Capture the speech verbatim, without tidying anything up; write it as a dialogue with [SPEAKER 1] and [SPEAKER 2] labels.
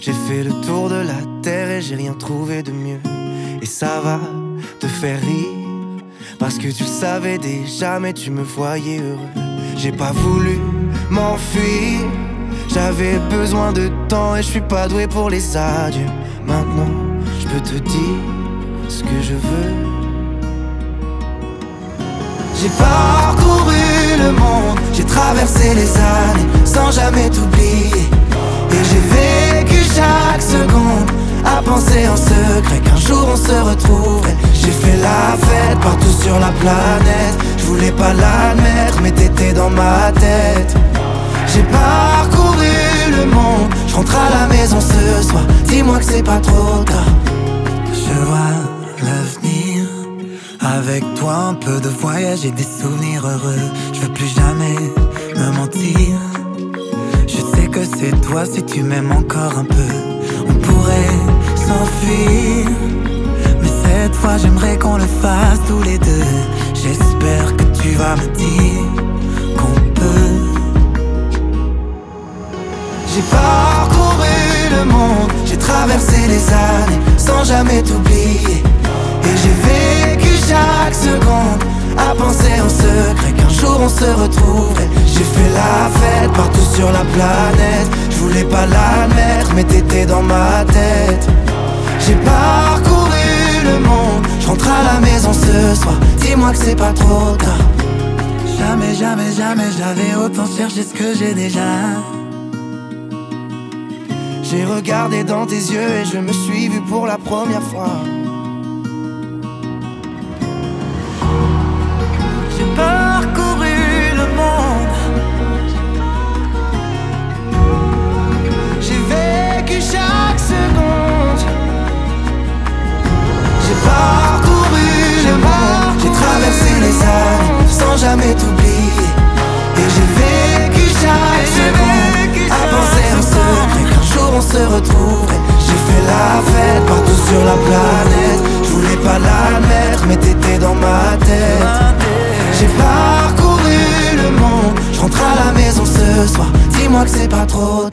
[SPEAKER 1] J'ai fait le tour de la terre et j'ai rien trouvé de mieux. Et ça va te faire rire, parce que tu le savais déjà mais tu me voyais heureux. J'ai pas voulu m'enfuir, j'avais besoin de temps et je suis pas doué pour les adieux. Maintenant je peux te dire ce que je veux. J'ai parcouru le monde, j'ai traversé les années sans jamais t'oublier. Et j'ai vécu chaque seconde à penser en secret qu'un jour on se retrouverait. J'ai fait la fête partout sur la planète, je voulais pas l'admettre mais t'étais dans ma tête. J'ai parcouru le monde, je rentre à la maison ce soir, dis-moi que c'est pas trop tard.
[SPEAKER 2] Je vois l'avenir, avec toi un peu de voyage et des souvenirs heureux. Je veux plus jamais me mentir, je sais que c'est toi si tu m'aimes encore un peu. On pourrait s'enfuir, mais cette fois j'aimerais qu'on le fasse tous les deux. J'espère que tu vas me dire qu'on peut.
[SPEAKER 1] J'ai parcouru le monde, j'ai traversé les années sans jamais t'oublier. Et j'ai vécu chaque seconde à penser en secret qu'un jour on se retrouverait. J'ai fait la fête partout sur la planète, je voulais pas l'admettre mais t'étais dans ma tête. J'ai parcouru le monde, je rentre à la maison ce soir, dis-moi que c'est pas trop tard.
[SPEAKER 2] Jamais, jamais, jamais j'avais autant cherché ce que j'ai déjà.
[SPEAKER 1] J'ai regardé dans tes yeux et je me suis vu pour la première fois.
[SPEAKER 2] J'ai parcouru le monde,
[SPEAKER 1] j'ai vécu chaque seconde. J'ai parcouru le monde, j'ai traversé les années sans jamais t'oublier. Et j'ai vécu chaque seconde à penser en secret qu'un jour on se retrouverait. J'ai fait la fête partout sur la planète, je voulais pas l'admettre mais t'étais dans ma tête. J'ai parcouru le monde, je rentre à la maison ce soir, dis-moi que c'est pas trop